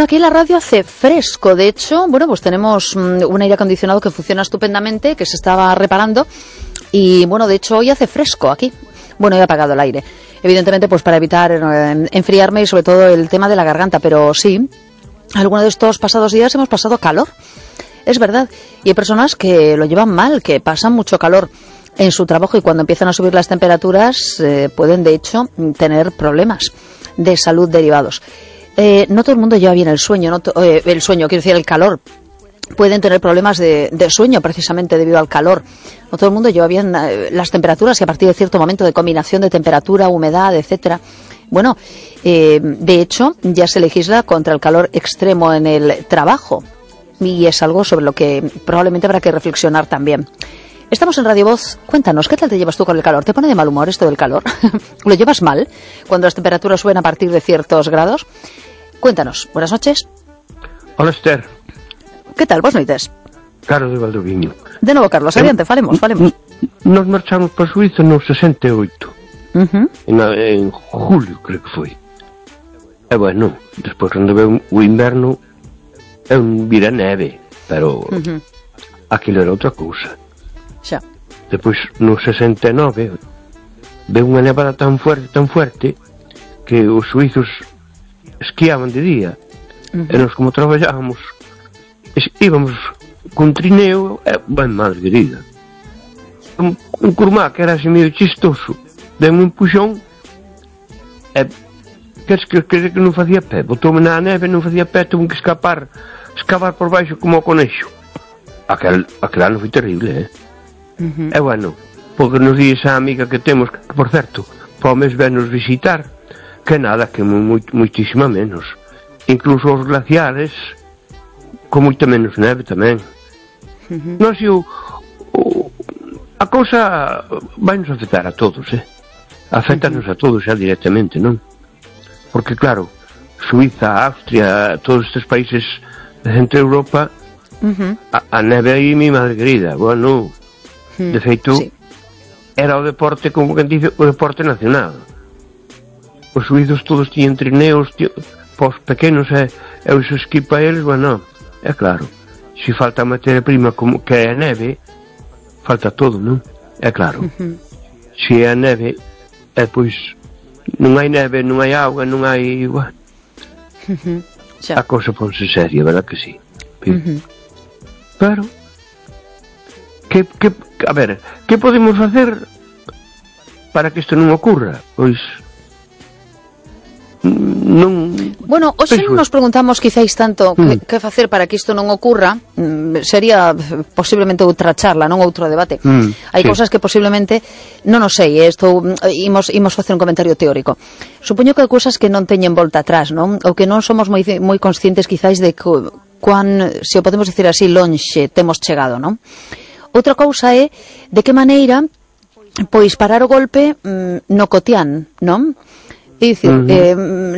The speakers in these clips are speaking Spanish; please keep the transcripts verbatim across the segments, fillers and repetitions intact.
Bueno, aquí en la radio hace fresco, de hecho, bueno, pues tenemos um, un aire acondicionado que funciona estupendamente, que se estaba reparando, y bueno, de hecho hoy hace fresco aquí. Bueno, he apagado el aire, evidentemente pues para evitar eh, enfriarme y sobre todo el tema de la garganta, pero sí, algunos de estos pasados días hemos pasado calor, es verdad, y hay personas que lo llevan mal, que pasan mucho calor en su trabajo y cuando empiezan a subir las temperaturas eh, pueden de hecho tener problemas de salud derivados. Eh, no todo el mundo lleva bien el sueño, no to- eh, el sueño, quiero decir el calor. Pueden tener problemas de, de sueño precisamente debido al calor. No todo el mundo lleva bien eh, las temperaturas y a partir de cierto momento de combinación de temperatura, humedad, etcétera. Bueno, eh, de hecho ya se legisla contra el calor extremo en el trabajo y es algo sobre lo que probablemente habrá que reflexionar también. Estamos en Radio Voz. Cuéntanos, ¿qué tal te llevas tú con el calor? ¿Te pone de mal humor esto del calor? ¿Lo llevas mal cuando las temperaturas suben a partir de ciertos grados? Cuéntanos. Buenas noches. Hola, Esther. ¿Qué tal? Boas noites. Carlos de Valdoviño. De novo, Carlos, adiante, falemos, falemos. Nos marchamos para Suiza no sesenta e oito. Uh-huh. En, en julio, creo que foi. E bueno, despois cando veo o inverno é un vir a neve, pero uh-huh. aquilo era outra cousa. Xa. Depois, no sesenta e nove, veo unha nevada tan fuerte, tan fuerte, que os suizos esquiaban de día. Uh-huh. E nos, como traballábamos, íbamos con trineo, e, ben, madre querida, un, un curmá que era así medio chistoso, deu un empuxón, e, queres que, que, que non facía pé, botou-me na neve, non facía pé, tuve que escapar, escavar por baixo como o conexo. Aquel, aquel ano foi terrible, eh? Uh-huh. E bueno, porque nos di esa amiga que temos, que por certo, para o mes venos visitar, que nada, que moi, moitísima menos. Incluso os glaciares, con moita menos neve tamén. Uh-huh. Non sei, o, o, a cousa vai nos afectar a todos, eh? Afectanos uh-huh. a todos xa directamente, non? Porque claro, Suiza, Austria, todos estes países de centro Europa, uh-huh. a, a neve aí, mi madre querida, bueno, uh-huh. de feito, sí. Era o deporte, como que dice, o deporte nacional. Os suizos todos tiñen trineos, tío, pos pequenos, e, e os esquí para eles, bueno, é claro, se falta a materia prima como que é a neve, falta todo, non? É claro. Uh-huh. Se é a neve, é pois non hai neve, non hai auga, non hai... Bueno, uh-huh. a cousa ponse seria, verdad que sí? Uh-huh. Pero, que, que, a ver, que podemos facer para que isto non ocurra? Pois... non... Bueno, hoxe non nos preguntamos quizáis tanto mm. que, que facer para que isto non ocurra, mm, sería posiblemente outra charla, non outro debate. Mm, hai sí. cousas que posiblemente non o sei, isto imos, imos facer un comentario teórico. Supoño que hai cousas que non teñen volta atrás, non? Ou que non somos moi, moi conscientes quizáis de que, cuán, se o podemos dicir así, lonxe temos chegado, non? Outra cousa é de que maneira pois parar o golpe mm, no cotián, non? É dicir, uh-huh. eh,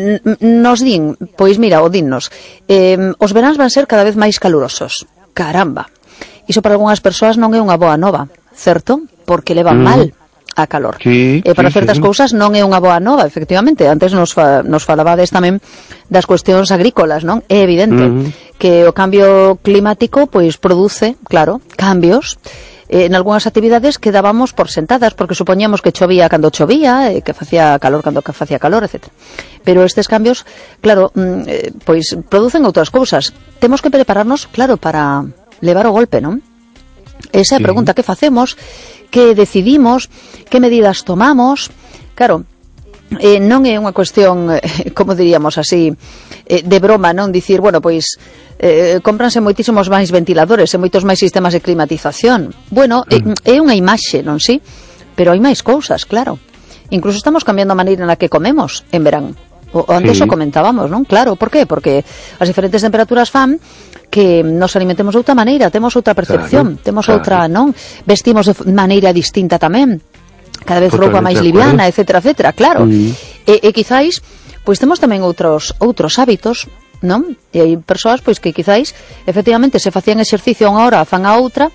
nos din, pois mira, o dinnos, eh, os veráns van ser cada vez máis calurosos. Caramba. Iso para algunhas persoas non é unha boa nova, certo? Porque levan uh-huh. mal a calor. Sí, e para sí, certas sí. cousas non é unha boa nova, efectivamente. Antes nos, fa, nos falabades tamén das cuestións agrícolas, non? É evidente uh-huh. que o cambio climático pois produce, claro, cambios Eh, en algunhas actividades que dábamos por sentadas porque supoñíamos que chovía cando chovía, eh, que facía calor cando facía calor, etcétera. Pero estes cambios, claro, mm, eh, pois producen outras cousas. Temos que prepararnos, claro, para levar o golpe, non? Esa é a pregunta, que facemos, que decidimos, que medidas tomamos. Claro, eh, non é unha cuestión, eh, como diríamos así, eh, de broma, non dicir, bueno, pois eh, cómpranse moitísimos máis ventiladores e moitos máis sistemas de climatización. Bueno, mm. é, é unha imaxe, non si? Pero hai máis cousas, claro. Incluso estamos cambiando a maneira na que comemos en verán. O, antes sí. o comentábamos, non? Claro, por qué? Porque as diferentes temperaturas fan que nos alimentemos de outra maneira, temos outra percepción, claro, temos claro. outra, non? Vestimos de maneira distinta tamén, cada vez roupa máis liviana, etcétera, etcétera, claro. Mm. E, e quizáis, pois temos tamén outros outros hábitos, non? E hai persoas pois que quizáis efectivamente se facían exercicio a unha hora, fan a outra,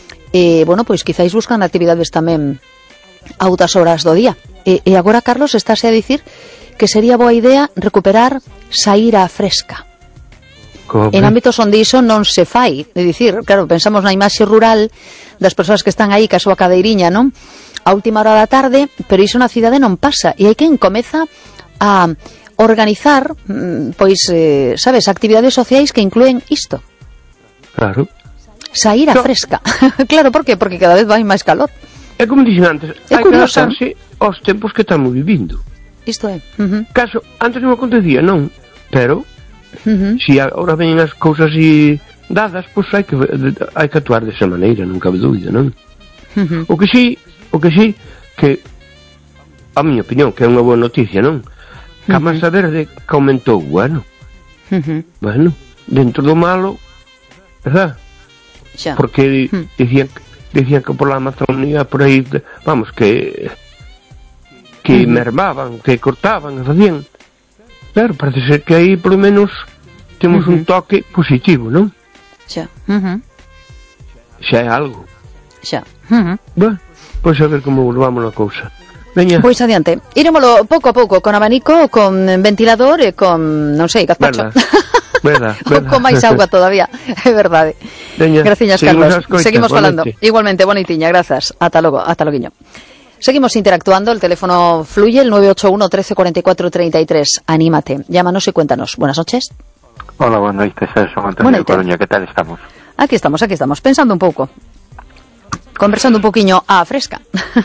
e, bueno, pois quizáis buscan actividades tamén a outras horas do día. E, e agora, Carlos, estáse a dicir que sería boa idea recuperar saír á fresca. en ámbitos onde iso non se fai. É dicir, claro, pensamos na imaxe rural das persoas que están aí ca súa cadeiriña, non? A última hora da tarde, pero iso na cidade non pasa. E hai quen comeza a organizar, pois, eh, sabes, actividades sociais que incluen isto. Claro. Saír a so, fresca. Claro, por qué? Porque cada vez vai máis calor. É como dixen antes, hai que adaptarse aos tempos que estamos vivindo. Isto é. Uh-huh. Caso, antes non acontecía, non, pero uh-huh. si agora veñen as cousas así dadas, pois hai que hai que actuar desa maneira, non cabe dúbida, non? Uh-huh. O que si, o que si que a miña opinión, que é unha boa noticia, non? Que a masa verde que aumentou, bueno. Uh-huh. Bueno, dentro do malo, verdad? Xa. Porque uh-huh. dicían dicían que por la Amazonía por aí, vamos, que que uh-huh. mermaban, que cortaban, facían. Claro, parece ser que aí polo menos temos uh-huh. un toque positivo, non? Xa. Uh-huh. Xa é algo. Xa. Uh-huh. Bueno, pois a ver como volvamos a cousa. Veña. Pois adiante. Irémolo pouco a pouco, con abanico, con ventilador e con, non sei, gazpacho. Verdad, verdad. Con máis auga todavía, é verdade. Veña, graciñas, Carlos. Seguimos, seguimos falando. Igualmente, igualmente bonitiña, grazas. Ata logo, ata loguiño. Seguimos interactuando, el teléfono fluye, el nueve ocho uno, trece, cuarenta y cuatro, treinta y tres. Anímate, llámanos y cuéntanos. Buenas noches. Hola, buenas noches, Sergio Antonio Coruña, ¿qué tal estamos? Aquí estamos, aquí estamos, pensando un pouco. Conversando un poquinho a fresca.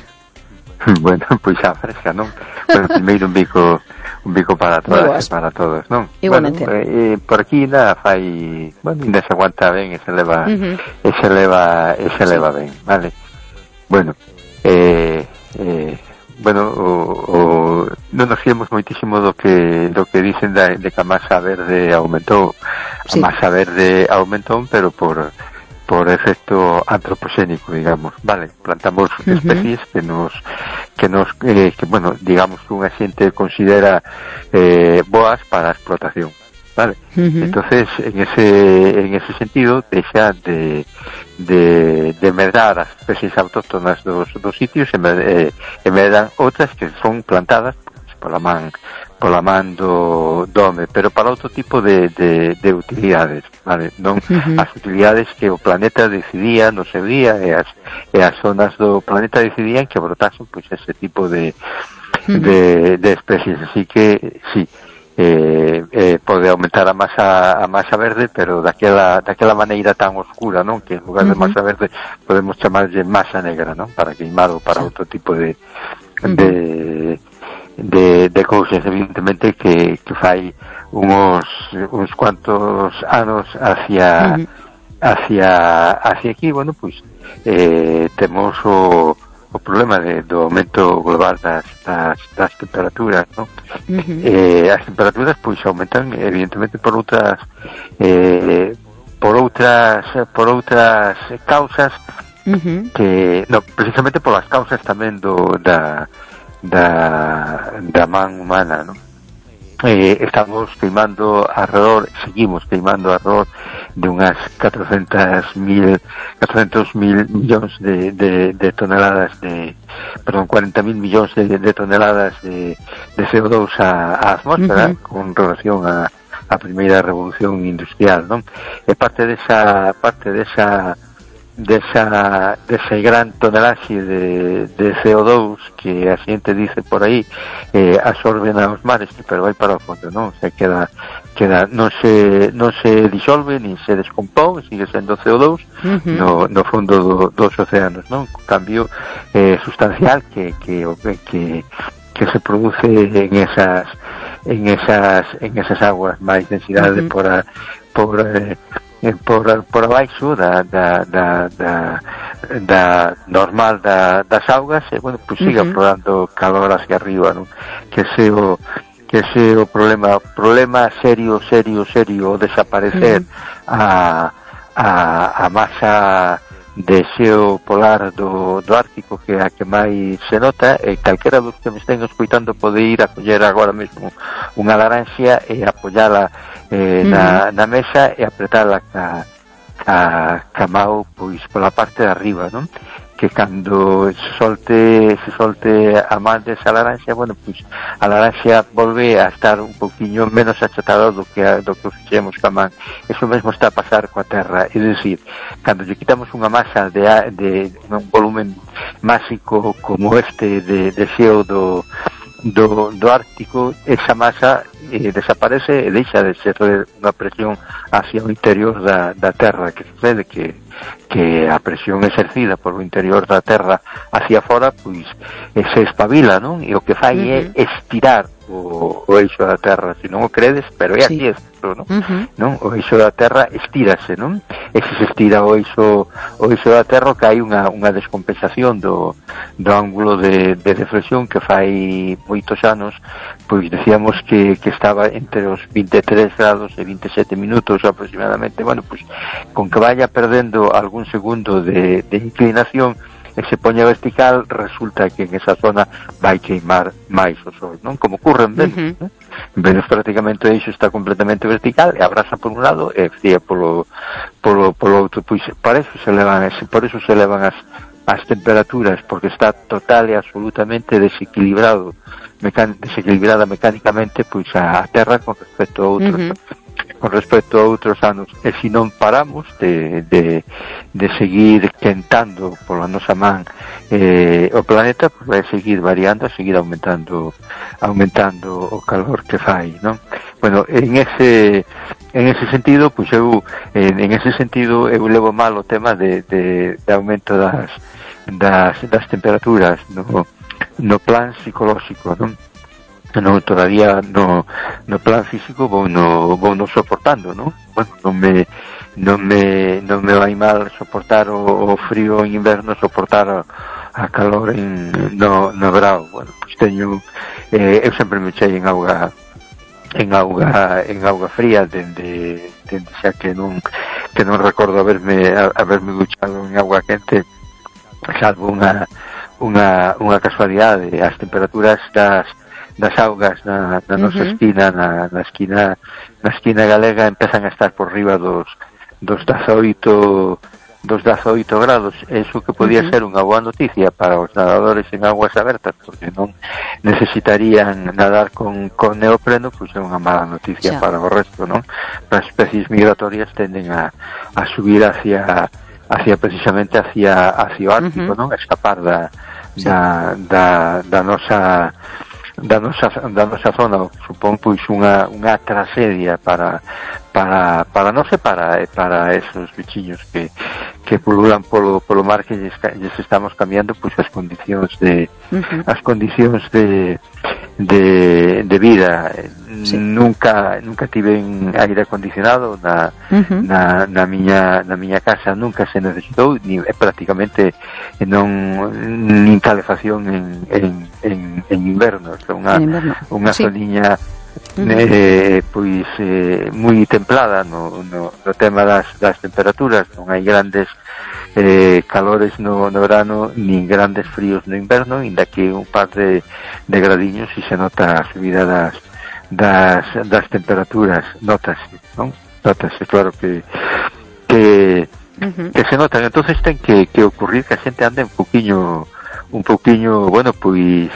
Bueno, pois pues a fresca, non? Bueno, primeiro un bico un bico para todas e para todos, non? Igualmente. Bueno, eh, por aquí ainda fai, bueno, ainda se aguanta ben e se leva, uh-huh. e se leva, e se leva ben, vale? Bueno, eh, eh, bueno, o, o, non nos fiemos moitísimo do que do que dicen da, de que a masa verde aumentou. Sí. A masa verde aumentou, pero por por efecto antropogénico, digamos, vale, plantamos uh-huh. especies que nos que nos eh, que bueno, digamos que unha xente considera eh, boas para a explotación, vale. Uh-huh. Entonces, en ese en ese sentido, deixa de de de medrar as especies autóctonas dos dos sitios e eh, medran outras que son plantadas pola man pola man do, do home, pero para outro tipo de, de, de utilidades, vale? Non uh-huh. as utilidades que o planeta decidía no seu día e as, e as zonas do planeta decidían que brotasen pois ese tipo de, uh-huh. de, de especies, así que sí, eh, eh, pode aumentar a masa a masa verde, pero daquela, daquela maneira tan oscura, non? Que en lugar uh-huh. de masa verde podemos chamarlle masa negra, non? Para queimar ou para outro tipo de uh-huh. de de, de cousas, evidentemente que, que fai unos uns cuantos anos hacia uh-huh. hacia hacia aquí, bueno, pois pues, eh, temos o, o problema de, do aumento global das, das, das temperaturas, ¿no? Uh-huh. Eh, as temperaturas pois pues, aumentan evidentemente por outras eh, por outras por outras causas uh-huh. que, no, precisamente polas causas tamén do da da, da man humana, ¿no? Eh, estamos queimando alrededor, seguimos queimando alrededor de unas cuatrocientos mil millóns de, de, de toneladas de, perdón, cuarenta mil millóns de, de toneladas de, de C O dos a, a atmósfera, uh-huh. con relación a, a primeira revolución industrial, ¿no? E parte desa, parte desa desa, dese gran tonelaxe de, de C O dos que a xente dice por aí eh, absorben aos mares, pero vai para o fondo, non? O sea, queda, queda non se non se disolve ni se descompón, sigue sendo C O dos uh-huh. no, no fondo do, dos océanos, non? Un cambio eh, sustancial que, que, que, que se produce en esas en esas en esas aguas máis densidade uh-huh. por a, por eh, por, por abaixo da, da, da, da, da normal da, das augas e, bueno, pues siga uh-huh. aflorando calor hacia arriba, non? Que ese o, que ese o problema problema serio, serio, serio desaparecer uh-huh. a, a, a masa de xeo polar do, do Ártico, que é a que máis se nota, e calquera dos que me estén escoitando pode ir a coller agora mesmo unha laranxa e apoiala Eh, mm. na, na mesa e apretala ca, ca, ca mao pois pola parte de arriba, non? que cando se solte se solte a man desa laranxa, bueno, pois a laranxa volve a estar un poquinho menos achatada do que a, do que fixemos ca man. Eso mesmo está a pasar coa terra, é dicir, cando lle quitamos unha masa de, de un volumen másico como este de, de xeo do, do, do Ártico, esa masa eh, desaparece e deixa de ser unha presión hacia o interior da, da terra, que sucede que que a presión exercida por o interior da terra hacia fora, pois se espabila, non? E o que fai uh-huh. é estirar o, o eixo da terra, se non o credes, pero é así, sí. Esto, non? Uh-huh. Non? O eixo da terra estírase, non? E se se estira o eixo, o eixo da terra, que hai unha, unha descompensación do, do ángulo de, de deflexión que fai moitos anos, pois decíamos que, que estaba entre os vinte e tres grados e vinte e sete minutos aproximadamente. Bueno, pois con que vaya perdendo algún segundo de, de inclinación e se poña vertical, resulta que en esa zona vai queimar máis o sol, non? Como ocurre en Venus, uh-huh. non? En Venus prácticamente o eixo está completamente vertical e abrasa por un lado e fría polo, polo, polo outro, pois para eso se levan, por eso se levan as, as temperaturas, porque está total e absolutamente desequilibrado, mecan, desequilibrada mecánicamente pois a, a Terra con respecto a outros uh-huh. con respecto a outros anos, e se non paramos de, de, de seguir quentando pola nosa man eh, o planeta, pues vai seguir variando, a seguir aumentando aumentando o calor que fai, non? Bueno, en ese en ese sentido, pois eu en, en ese sentido eu levo mal o tema de, de, de aumento das, das das temperaturas no, no plan psicolóxico, non? No, todavía no, no plan físico vou no, vou no soportando, ¿no? Bueno, non me non me non me vai mal soportar o, o frío en inverno, soportar a, a calor en no no verao. Bueno, pues teño eh, eu sempre me echei en auga en auga en auga fría dende dende xa que non que non recordo haberme haberme duchado en auga quente, salvo unha unha unha casualidade. As temperaturas das das augas na, na nosa uh-huh. esquina, na, na esquina na esquina galega empezan a estar por riba dos dos dezaoito dos dezaoito grados. Eso que podía uh-huh. ser unha boa noticia para os nadadores en aguas abertas, porque non necesitarían nadar con, con neopreno, pois é unha mala noticia yeah. para o resto, non? As especies migratorias tenden a, a subir hacia hacia precisamente hacia hacia o Ártico, uh-huh. non? A escapar da, sí. da, da, da nosa da nosa da nosa zona, supón pois unha unha tragedia para para para non se para para esos bichiños que que pululan polo polo mar, que lles, lles estamos cambiando pois as condicións de uh-huh. as condicións de de de vida. Sí. Nunca nunca tiven aire acondicionado na uh-huh. na na miña na miña casa, nunca se necesitou, ni prácticamente non nin calefacción en en en, en inverno, unha en inverno. unha sí. zoniña uh-huh. eh, pois eh, moi templada no, no, no tema das, das temperaturas. Non hai grandes eh, calores no, no verano, nin grandes fríos no inverno, inda que un par de, de gradiños e se nota a subida das das, das temperaturas, notase, non? Notase, claro que que, uh-huh. que se notan. Entonces ten que, que ocurrir que a xente ande un poquinho un poquinho, bueno, pois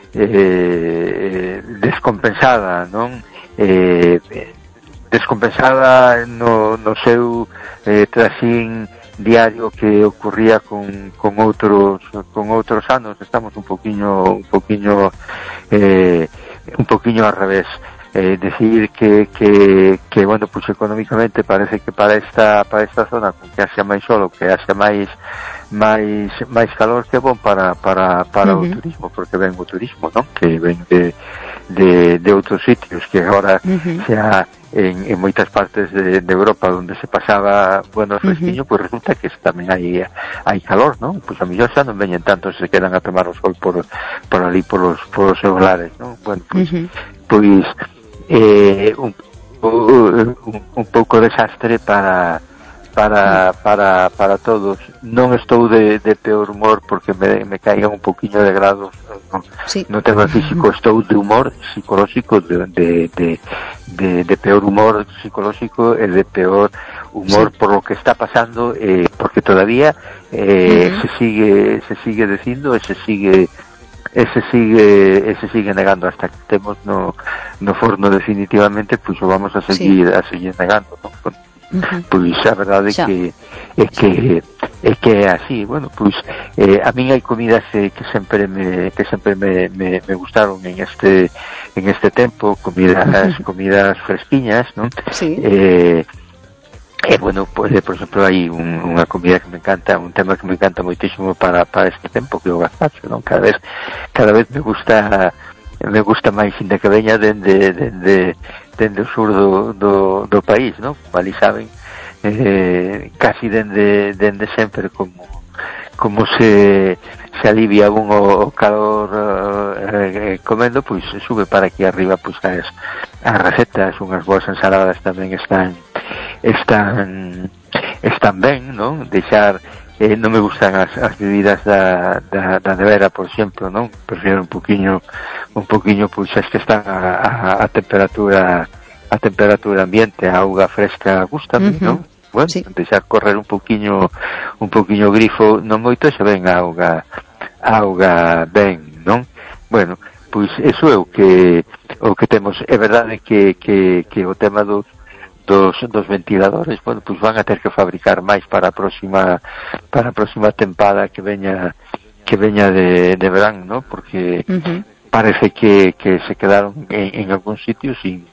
eh, descompensada, non? Eh, descompensada no, no seu eh, trasín diario que ocurría con, con outros con outros anos. Estamos un poquinho un poquinho eh, un poquinho al revés. Eh, decir que, que, que bueno, pues económicamente parece que para esta para esta zona, con que haxa máis solo, que haxa máis máis máis calor, que bon para para para uh-huh. o turismo, porque ven o turismo, non? Que ven de de, de outros sitios, que agora uh-huh. xa en, en moitas partes de, de Europa onde se pasaba, bueno, fresquiño, uh-huh. pues resulta que tamén hai hai calor, non? Pois pues a mellor xa non veñen tanto, se quedan a tomar o sol por por ali por os por os seus lares, non? Bueno, pois pues, uh-huh. pois eh, un, un, un pouco desastre para para para para todos. Non estou de, de peor humor porque me, me caigan un poquinho de grados no, sí. no tema físico. Estou de humor psicolóxico, de, de, de, de, de peor humor psicolóxico e de peor humor sí. por lo que está pasando, eh, porque todavía eh, uh-huh. se sigue se sigue dicindo e se sigue e se sigue e se sigue negando hasta que temos no no forno definitivamente, pois o vamos a seguir sí. a seguir negando, non? Uh-huh. Pois a verdade é que é que é que é así, bueno, pois eh, a min hai comidas eh, que sempre me que sempre me, me, me gustaron en este en este tempo, comidas uh-huh. comidas fresquiñas, non? Sí. Eh E, eh, bueno, pues, por exemplo, hai un, unha comida que me encanta, un tema que me encanta moitísimo para, para este tempo, que é o gazpacho, non? Cada vez, cada vez me gusta, me gusta máis, inda que veña dende, dende, dende o sur do, do, do país, non? Como ali saben, eh, casi dende, dende sempre, como, como se, se alivia un o, o calor eh, eh, comendo, pois sube para aquí arriba, pois as, as recetas, unhas boas ensaladas tamén están, están están ben, non? Deixar eh, non me gustan as, as bebidas da, da, da nevera, por exemplo, non? Prefiero un poquinho un poquinho pois as que están a, a, a temperatura a temperatura ambiente, a auga fresca gustame, uh-huh. non? Bueno, sí. Deixar correr un poquinho un poquinho grifo, non moito, se ven a auga a auga ben, non? Bueno, pois eso é o que o que temos. É verdade que, que, que o tema dos dos, dos ventiladores, bueno, pois van a ter que fabricar máis para a próxima para a próxima tempada que veña que veña de, de verán, ¿no? Porque uh-huh. parece que, que se quedaron en, en algún sitio sin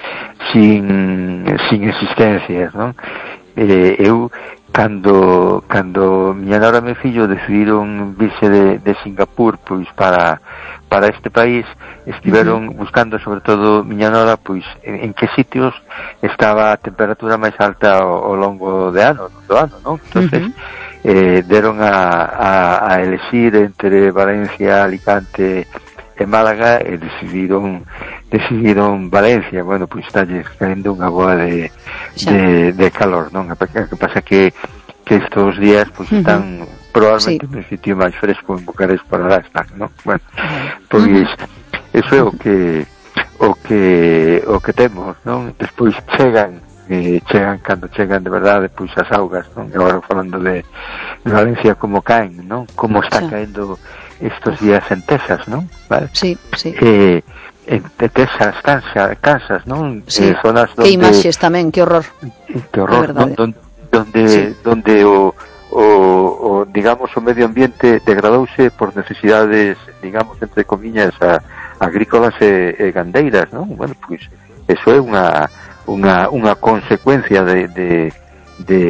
sin sin existencias, ¿no? Eh, eu cando cando miña nora e meu fillo decidiron virse de, de Singapur pois para para este país, estiveron uh-huh. buscando, sobre todo miña nora, pois en, en que sitios estaba a temperatura máis alta ao, ao longo de ano, do ano, non? Entonces, uh-huh. eh, deron a, a, a elegir entre Valencia, Alicante e Málaga e decidiron decidiron Valencia. Bueno, pois está caendo unha boa de, de, de calor, non? O que pasa que que estos días pois uh-huh. están probablemente sí. no sitio máis fresco en Bucarest para lá están, non? Bueno, pois uh-huh. eso é o que o que o que temos, non? Despois chegan eh, chegan cando chegan de verdade pois as augas, non? Agora falando de, de Valencia, como caen, non? Como está sí. caendo estos días en Texas, non? Vale? Sí, sí. Eh, en Texas, Kansas, Kansas, non? Sí. Eh, zonas donde que imaxes tamén, que horror. Que horror, non? Donde donde, sí. donde o O, o, digamos, o medio ambiente degradouse por necesidades, digamos, entre comillas, a, agrícolas e, e gandeiras, non? Bueno, pois, eso é unha unha, unha consecuencia de de, de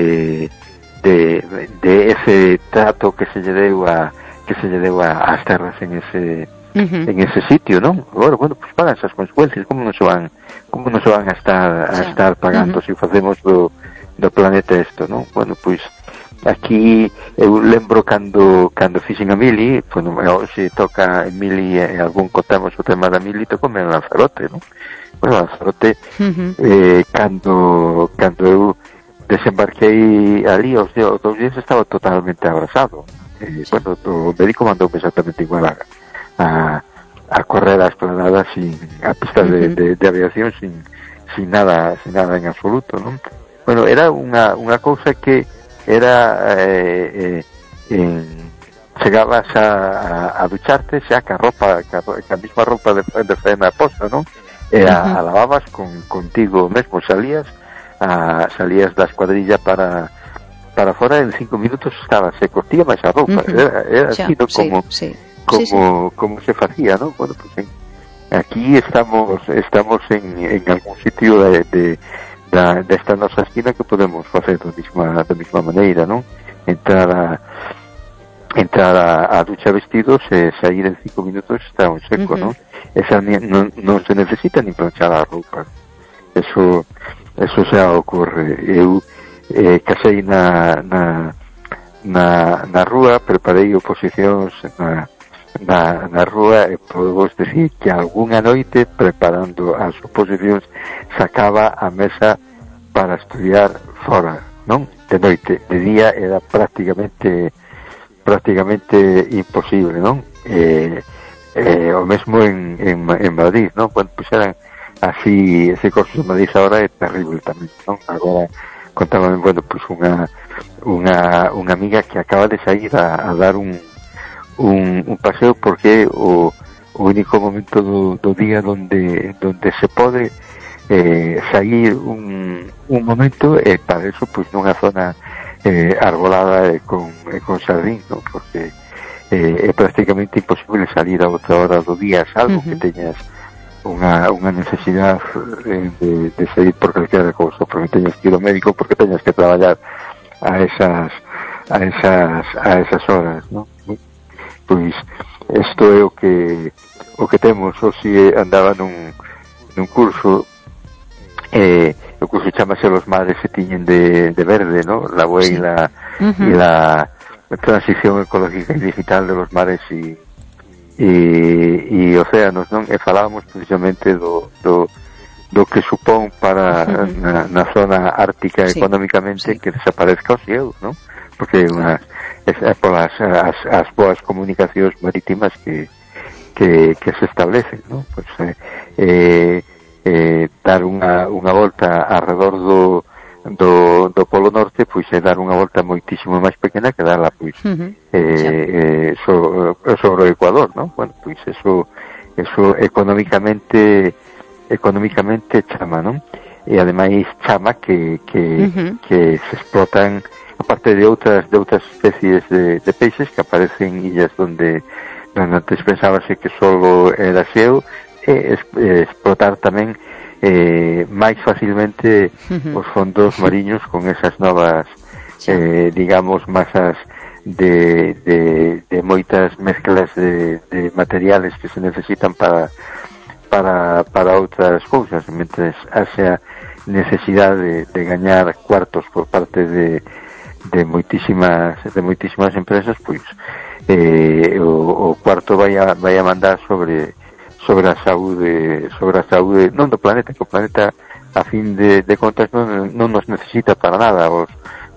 de de ese trato que se lle deu a que se lle deu a, as terras en ese uh-huh. en ese sitio, non? Agora, bueno, pois pagan esas consecuencias, como non se van como non se van a estar a estar pagando uh-huh. se facemos do, do planeta isto, non? Bueno, pois aquí eu lembro cando cando fixen a mili, bueno, se toca en mili e algún contamos o tema da mili, tocome en Lanzarote, non? Bueno, Lanzarote uh-huh. eh, cando cando eu desembarquei ali, os, os dous días estaba totalmente abrasado. Eh, bueno, o médico mandoume exactamente igual a, a, a correr a esplanada sin, a pista uh-huh. de, de, de aviación sin, sin nada sin nada en absoluto, non? Bueno, era unha, unha cousa que era eh, eh, eh, chegabas a, a, a ducharte xa ca roupa, ca, ca mesma roupa de, de faena posta, non? E a, uh-huh. a lavabas con, contigo mesmo, salías a, salías da escuadrilla para para fora, en cinco minutos estaba seco, tía máis a roupa, uh-huh. era, era así, ¿no? Como, sí, sí. como, sí, sí. como se facía, ¿no? Bueno, pues en, aquí estamos estamos en, en algún sitio de, de Da, desta nosa esquina que podemos facer da mesma, da mesma maneira, non? Entrar a entrar a, a ducha vestidos e sair en cinco minutos está un seco, uh-huh. non? Esa non, non se necesita ni planchar a roupa. Eso eso xa ocorre. Eu eh, casei na, na na na rúa, preparei oposicións na Na, na rúa e podemos decir que algunha noite preparando as oposicións sacaba a mesa para estudiar fora, non? De noite, de día era prácticamente prácticamente imposible, non? Eh, eh, o mesmo en, en, en Madrid, non? Bueno, pues eran así, ese curso de Madrid agora é terrible tamén, non? Agora contaba, bueno, pues unha unha unha amiga que acaba de sair a, a dar un, un un paseo porque o o único momento do, do día donde donde se pode eh, sair un, un momento e eh, para eso pues nunha zona eh, arbolada e con, eh, con xardín, ¿no? Porque eh, é prácticamente imposible salir a outra hora do día, salvo uh-huh. que teñas unha, unha necesidade eh, de, de sair por calquera cousa, porque teñas que ir ao médico, porque teñas que traballar a esas a esas a esas horas, ¿no? Pois isto é o que o que temos. Hoxe andaba nun nun curso, eh, o curso chamase Los mares se tiñen de, de verde, ¿no? La huella sí. y la uh-huh. y la transición ecológica y digital de los mares y e, e océanos, non? E falábamos precisamente do, do, do que supón para uh-huh. na, na zona ártica sí. económicamente sí. que desaparezca o cielo, non? Porque unha, é, é polas as, as boas comunicacións marítimas que, que, que se establecen, non? Pues, eh, eh, eh, dar unha, unha volta alrededor do do, do Polo Norte, pois é dar unha volta moitísimo máis pequena que darla pois uh-huh. eh, eh, so, sobre o Ecuador, non? Bueno, pois eso eso económicamente económicamente chama, non? E ademais chama que que, uh-huh. que se explotan, aparte de outras de outras especies de, de peixes que aparecen en illas donde, donde antes pensábase que solo era xeo, e es, eh, explotar tamén eh, máis facilmente uh-huh. os fondos mariños con esas novas eh, digamos masas de, de, de moitas mezclas de, de materiales que se necesitan para para, para outras cousas, mentres haxa necesidade de, de gañar cuartos por parte de, de moitísimas de moitísimas empresas, pois eh, o, o cuarto vai a, vai a mandar sobre sobre a saúde, sobre a saúde non do planeta, que o planeta a fin de, de contas non, non nos necesita para nada aos,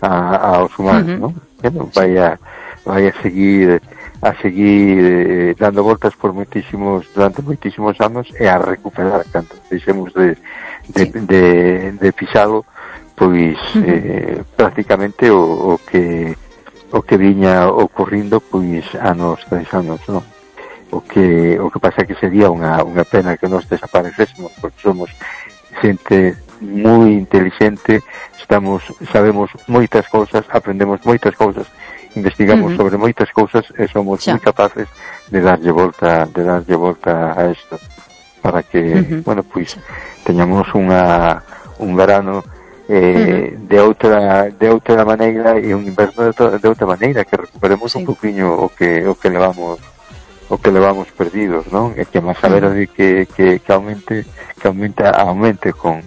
a, aos humanos, uh-huh. non? Bueno, vai a, vai a seguir a seguir eh, dando voltas por moitísimos durante moitísimos anos e a recuperar cando deixemos de de, sí. de, de pisalo, pois uh-huh. eh, prácticamente o, o que o que viña ocorrindo pois anos tras anos, non? O que o que pasa que sería unha unha pena que nós desaparecésemos, porque somos xente moi inteligente, estamos sabemos moitas cousas, aprendemos moitas cousas, investigamos uh-huh. sobre moitas cousas e somos moi capaces de darlle volta de darlle volta a isto para que, uh-huh. bueno, pois teñamos unha un verano eh, uh-huh. de outra de outra maneira e un inverno de, to, de outra maneira, que recuperemos sí. un poquinho o que o que levamos o que levamos perdidos, non? E que máis a ver de que, que, que aumente que aumenta, aumente con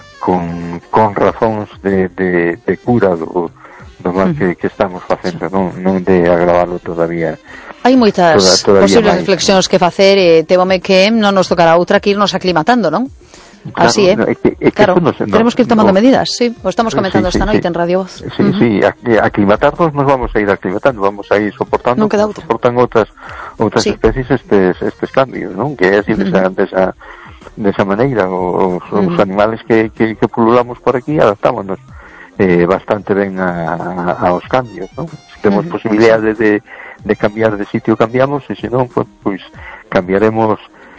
con, con razóns de, de, de cura do, do mal que, que estamos facendo, non, non de agravarlo todavía. Hai moitas toda, posibles máis, reflexións que facer e temome que non nos tocará outra que irnos aclimatando, non? Claro, así, eh? No, é que, é que claro, no, no, tenemos que ir tomando no, medidas, sí, o estamos comentando sí, sí, esta noite sí, en Radio Voz. Sí, uh-huh. sí, aclimatarnos nos vamos a ir aclimatando, vamos a ir soportando, no soportan outras outras sí. especies estes estes cambios, non? Que é así uh-huh. desa, desa, desa maneira, os, os uh-huh. animales que, que, que pululamos por aquí adaptámonos eh, bastante ben a, a, aos cambios, non? Se temos uh-huh. posibilidade de, de cambiar de sitio, cambiamos, e se non, pois, pois cambiaremos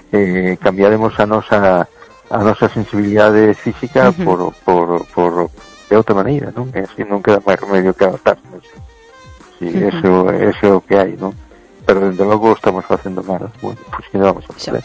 eh, cambiaremos a nosa a nosa sensibilidade física uh-huh. por, por, por de outra maneira, non? E así non queda máis remedio que adaptarnos. Si, uh-huh. eso, eso é o que hai, non? Pero dende logo estamos facendo mal. Bueno, pois que vamos a facer?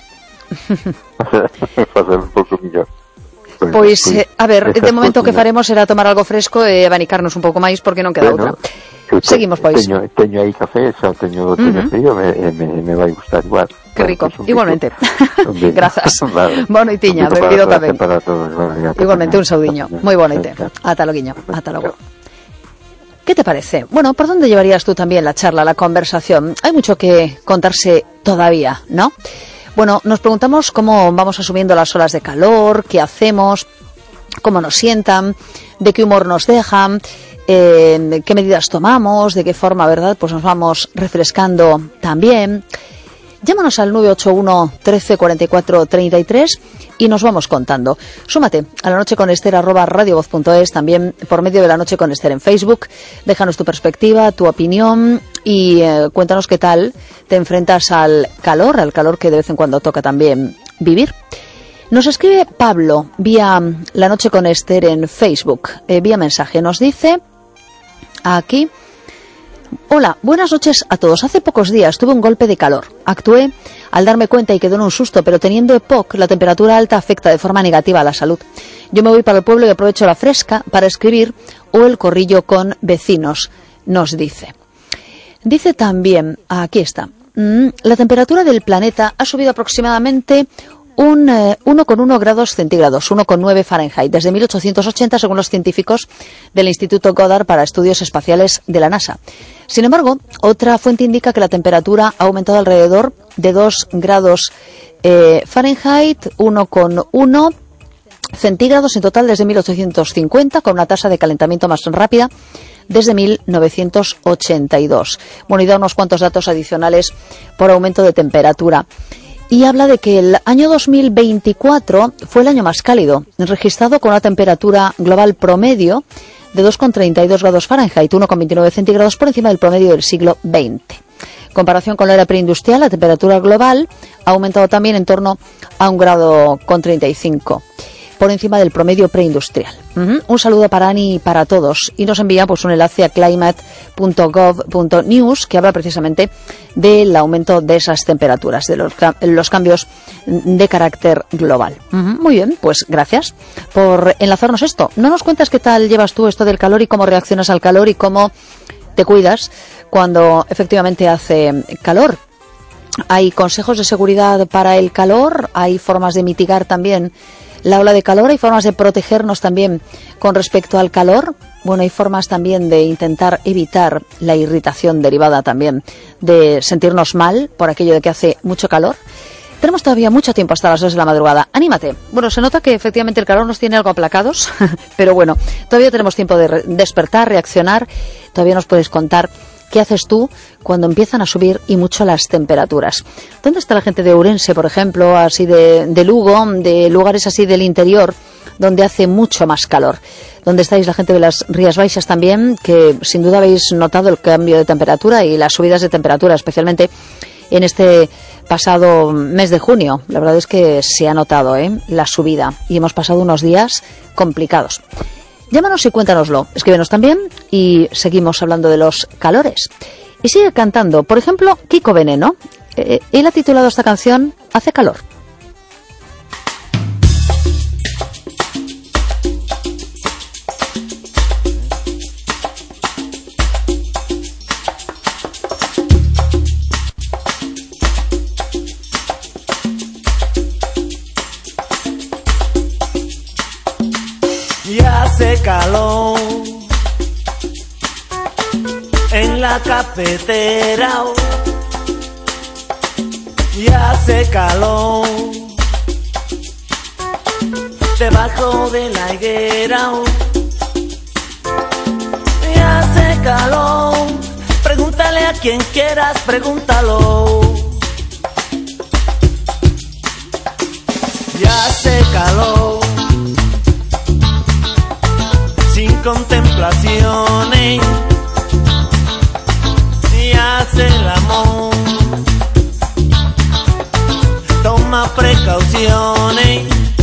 Facer un pouco millor. Pois, pois eh, a ver, de momento o que faremos será tomar algo fresco e abanicarnos un pouco máis porque non queda bueno, outra. Seguimos, pois. Teño, teño aí café, xa teño, teño uh-huh. frío, me, me, me vai gustar igual. Que rico, claro, igualmente. Grazas. Vale. Boa noitiña, benvido tamén. Para todos, vale, igualmente, un saudiño. Moi boa noite. Ata logo, ata logo. ¿Qué te parece? Bueno, ¿por dónde llevarías tú también la charla, la conversación? Hay mucho que contarse todavía, ¿no? Bueno, nos preguntamos cómo vamos asumiendo las olas de calor, qué hacemos, cómo nos sientan, de qué humor nos dejan, eh, qué medidas tomamos, de qué forma, ¿verdad? Pues nos vamos refrescando también. Llámanos al nueve ocho uno, trece, cuarenta y cuatro, treinta y tres y nos vamos contando. Súmate a la noche con Ester arroba radiovoz punto es, también por medio de La Noche con Ester en Facebook. Déjanos tu perspectiva, tu opinión y eh, cuéntanos qué tal te enfrentas al calor, al calor que de vez en cuando toca también vivir. Nos escribe Pablo vía La Noche con Ester en Facebook, eh, vía mensaje. Nos dice aquí: hola, buenas noches a todos. Hace pocos días tuve un golpe de calor. Actué al darme cuenta y quedé en un susto, pero teniendo E P O C, la temperatura alta afecta de forma negativa a la salud. Yo me voy para el pueblo y aprovecho la fresca para escribir o el corrillo con vecinos, nos dice. Dice también, aquí está, mmm, la temperatura del planeta ha subido aproximadamente un eh, uno coma uno grados centígrados, uno coma nueve Fahrenheit, desde mil ochocientos ochenta, según los científicos del Instituto Goddard para Estudios Espaciales de la NASA. Sin embargo, otra fuente indica que la temperatura ha aumentado alrededor de dos grados eh, Fahrenheit, uno coma uno centígrados en total desde mil ochocientos cincuenta, con una tasa de calentamiento más rápida desde mil novecientos ochenta y dos. Bueno, y da unos cuantos datos adicionales por aumento de temperatura. Y habla de que el año dos mil veinticuatro fue el año más cálido, registrado con una temperatura global promedio de dos coma treinta y dos grados Fahrenheit, uno coma veintinueve centígrados por encima del promedio del siglo veinte. En comparación con la era preindustrial, la temperatura global ha aumentado también en torno a un grado con treinta y cinco, por encima del promedio preindustrial. Uh-huh. Un saludo para Ani y para todos. Y nos envía pues un enlace a climate punto gov punto news que habla precisamente del aumento de esas temperaturas, de los, los cambios de carácter global. Uh-huh. Muy bien, pues gracias por enlazarnos esto. ¿No nos cuentas qué tal llevas tú esto del calor y cómo reaccionas al calor y cómo te cuidas cuando efectivamente hace calor? ¿Hay consejos de seguridad para el calor? ¿Hay formas de mitigar también la ola de calor? ¿Hay formas de protegernos también con respecto al calor? Bueno, hay formas también de intentar evitar la irritación derivada también de sentirnos mal por aquello de que hace mucho calor. Tenemos todavía mucho tiempo hasta las dos de la madrugada. ¡Anímate! Bueno, se nota que efectivamente el calor nos tiene algo aplacados, pero bueno, todavía tenemos tiempo de re- despertar, reaccionar. Todavía nos puedes contar qué haces tú cuando empiezan a subir y mucho las temperaturas. ¿Dónde está la gente de Ourense, por ejemplo, así de, de Lugo, de lugares así del interior, donde hace mucho más calor? ¿Dónde estáis la gente de las Rías Baixas también, que sin duda habéis notado el cambio de temperatura y las subidas de temperatura, especialmente en este pasado mes de junio? La verdad es que se ha notado ¿eh? la subida y hemos pasado unos días complicados. Llámanos y cuéntanoslo, escríbenos también y seguimos hablando de los calores. Y sigue cantando, por ejemplo, Kiko Veneno. Eh, él ha titulado esta canción Hace calor. Y hace calor en la cafetera y hace calor debajo de la higuera y hace calor. Pregúntale a quien quieras, pregúntalo. Y hace calor sin contemplaciones y hace el amor. Toma precauciones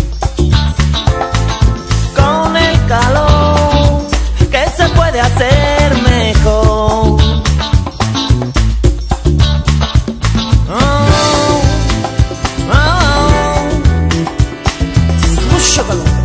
con el calor, que se puede hacer mejor. Oh, oh, mucho calor.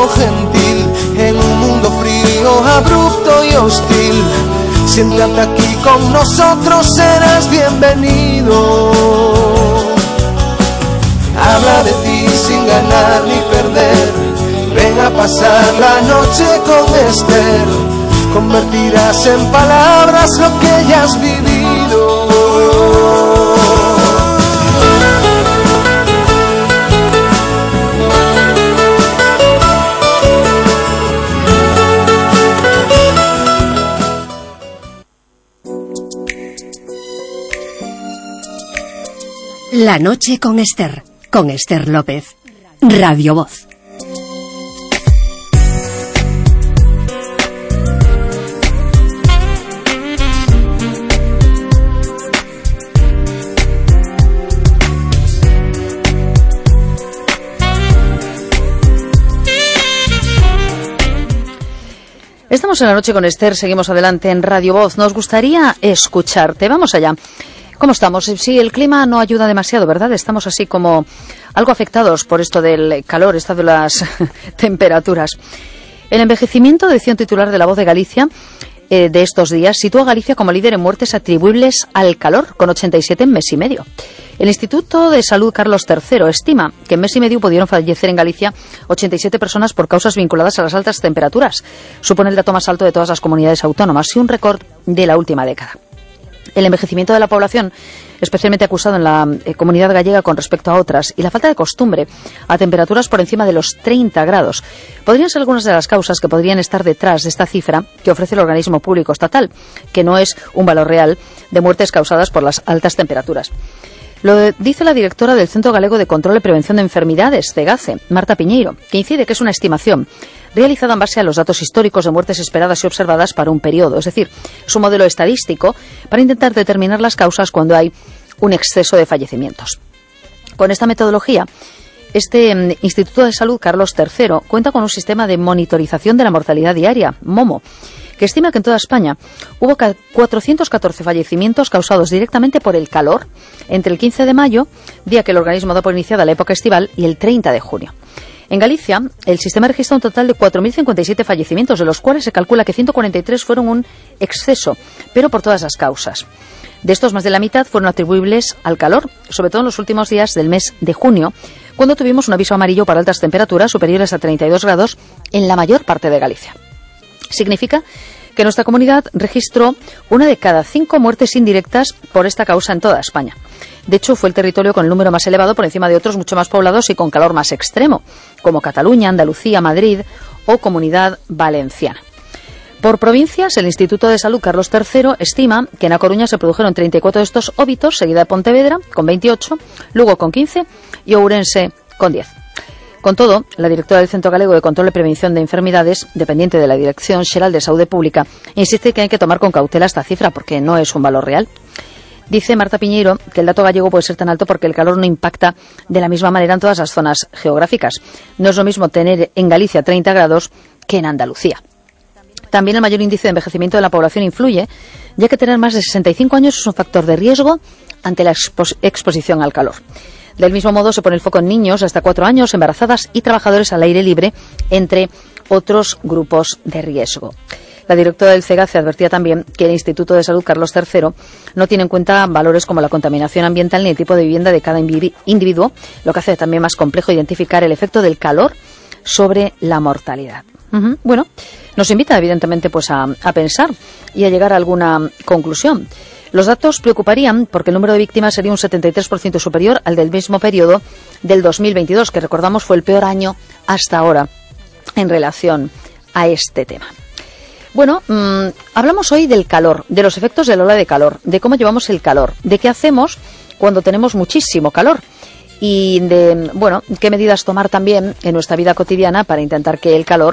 gentil, en un mundo frío, abrupto y hostil. Siéntate aquí con nosotros, serás bienvenido. Habla de ti sin ganar ni perder. Ven a pasar la noche con Esther. Convertirás en palabras lo que ya has vivido. La noche con Esther, con Esther López, Radio Voz. Estamos en La noche con Esther, seguimos adelante en Radio Voz. Nos gustaría escucharte. Vamos allá. ¿Cómo estamos? Sí, el clima no ayuda demasiado, ¿verdad? Estamos así como algo afectados por esto del calor, esto de las temperaturas. El envejecimiento, decía un titular de La Voz de Galicia, eh, de estos días, sitúa a Galicia como líder en muertes atribuibles al calor, con ochenta y siete en mes y medio. El Instituto de Salud Carlos tercero estima que en mes y medio pudieron fallecer en Galicia ochenta y siete personas por causas vinculadas a las altas temperaturas. Supone el dato más alto de todas las comunidades autónomas y un récord de la última década. El envejecimiento de la población, especialmente acusado en la eh, comunidad gallega con respecto a otras, y la falta de costumbre a temperaturas por encima de los treinta grados, podrían ser algunas de las causas que podrían estar detrás de esta cifra que ofrece el organismo público estatal, que no es un valor real de muertes causadas por las altas temperaturas. Lo de, dice la directora del Centro Galego de Control y Prevención de Enfermedades, CEGACE, Marta Piñeiro, que incide que es una estimación realizada en base a los datos históricos de muertes esperadas y observadas para un periodo. Es decir, es un modelo estadístico para intentar determinar las causas cuando hay un exceso de fallecimientos. Con esta metodología, este um, Instituto de Salud Carlos tercero cuenta con un sistema de monitorización de la mortalidad diaria, MOMO, que estima que en toda España hubo cuatrocientos catorce fallecimientos causados directamente por el calor entre el quince de mayo, día que el organismo da por iniciada la época estival, y el treinta de junio. En Galicia, el sistema registra un total de cuatro mil cincuenta y siete fallecimientos, de los cuales se calcula que ciento cuarenta y tres fueron un exceso, pero por todas las causas. De estos, más de la mitad fueron atribuibles al calor, sobre todo en los últimos días del mes de junio, cuando tuvimos un aviso amarillo para altas temperaturas superiores a treinta y dos grados en la mayor parte de Galicia. Significa que nuestra comunidad registró una de cada cinco muertes indirectas por esta causa en toda España. De hecho, fue el territorio con el número más elevado por encima de otros mucho más poblados y con calor más extremo, como Cataluña, Andalucía, Madrid o Comunidad Valenciana. Por provincias, el Instituto de Salud Carlos tercero estima que en A Coruña se produjeron treinta y cuatro de estos óbitos, seguida de Pontevedra con veintiocho, Lugo con quince y Ourense con diez. Con todo, la directora del Centro Galego de Control y Prevención de Enfermedades, dependiente de la Dirección Xeral de Saúde Pública, insiste que hay que tomar con cautela esta cifra porque no es un valor real. Dice Marta Piñeiro que el dato gallego puede ser tan alto porque el calor no impacta de la misma manera en todas las zonas geográficas. No es lo mismo tener en Galicia treinta grados que en Andalucía. También el mayor índice de envejecimiento de la población influye, ya que tener más de sesenta y cinco años es un factor de riesgo ante la expo- exposición al calor. Del mismo modo, se pone el foco en niños hasta cuatro años, embarazadas y trabajadores al aire libre, entre otros grupos de riesgo. La directora del CEGACE advertía también que el Instituto de Salud Carlos tercero no tiene en cuenta valores como la contaminación ambiental ni el tipo de vivienda de cada individuo, lo que hace también más complejo identificar el efecto del calor sobre la mortalidad. Uh-huh. Bueno, nos invita evidentemente pues a, a pensar y a llegar a alguna conclusión. Los datos preocuparían porque el número de víctimas sería un setenta y tres por ciento superior al del mismo periodo del dos mil veintidós, que recordamos fue el peor año hasta ahora en relación a este tema. Bueno, mmm, hablamos hoy del calor, de los efectos de la ola de calor, de cómo llevamos el calor, de qué hacemos cuando tenemos muchísimo calor y de, bueno, qué medidas tomar también en nuestra vida cotidiana para intentar que el calor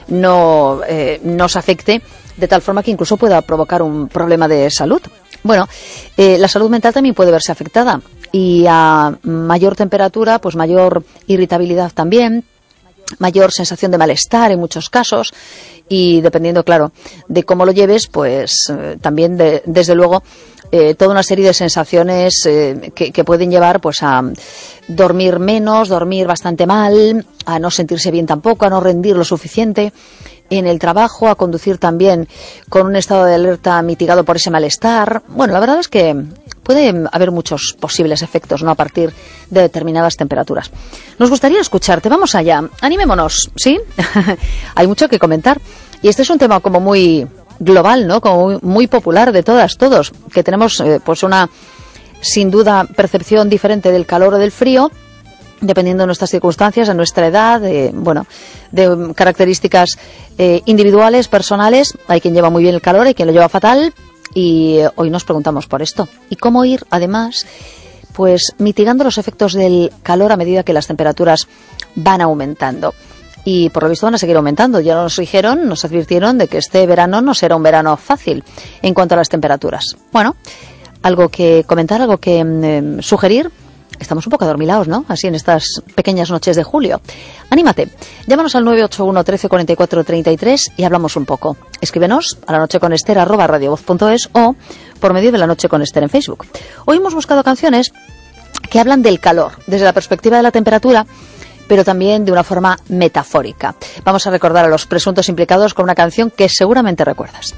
no eh, nos afecte de tal forma que incluso pueda provocar un problema de salud. Bueno, eh, la salud mental también puede verse afectada y a mayor temperatura, pues mayor irritabilidad también, mayor sensación de malestar en muchos casos y dependiendo, claro, de cómo lo lleves, pues eh, también de, desde luego eh, toda una serie de sensaciones eh, que, que pueden llevar pues a dormir menos, dormir bastante mal, a no sentirse bien tampoco, a no rendir lo suficiente en el trabajo, a conducir también con un estado de alerta mitigado por ese malestar. Bueno, la verdad es que puede haber muchos posibles efectos, ¿no?, a partir de determinadas temperaturas. Nos gustaría escucharte. Vamos allá. Animémonos, ¿sí? Hay mucho que comentar. Y este es un tema como muy global, ¿no?, como muy, muy popular de todas, todos, que tenemos eh, pues una, sin duda, percepción diferente del calor o del frío, dependiendo de nuestras circunstancias, de nuestra edad, de, bueno, de características eh, individuales, personales. Hay quien lleva muy bien el calor, hay quien lo lleva fatal. Y hoy nos preguntamos por esto. ¿Y cómo ir, además, pues mitigando los efectos del calor a medida que las temperaturas van aumentando? Y por lo visto van a seguir aumentando. Ya nos dijeron, nos advirtieron de que este verano no será un verano fácil en cuanto a las temperaturas. Bueno, algo que comentar, algo que eh, sugerir. Estamos un poco adormilados, ¿no?, así en estas pequeñas noches de julio. Anímate, llámanos al nueve ocho uno, trece, cuarenta y cuatro, treinta y tres y hablamos un poco. Escríbenos a la noche con Ester arroba radiovoz punto es o por medio de La Noche con Ester en Facebook. Hoy hemos buscado canciones que hablan del calor, desde la perspectiva de la temperatura, pero también de una forma metafórica. Vamos a recordar a los presuntos implicados con una canción que seguramente recuerdas.